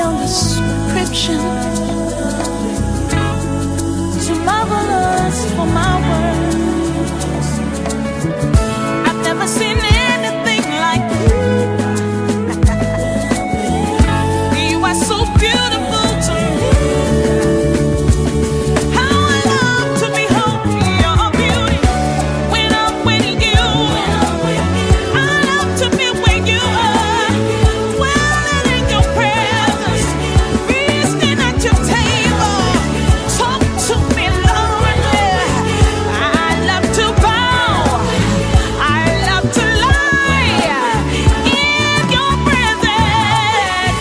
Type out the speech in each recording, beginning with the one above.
beyond description. Too marvelous for my words. I've never seen anything like you. You are so beautiful to me. How I love to behold your beauty when I'm with you. I love to be where you are, dwelling in your presence, feasting at your table. Talk to me, Lord. I love to bow, I love to lie in your presence.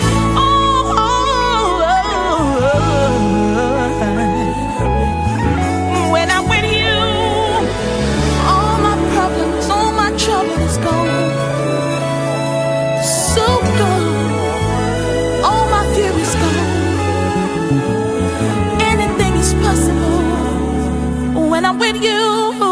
When I'm with you, all my problems, all my trouble is gone. So gone. All my fear is gone. Anything is possible when I'm with you.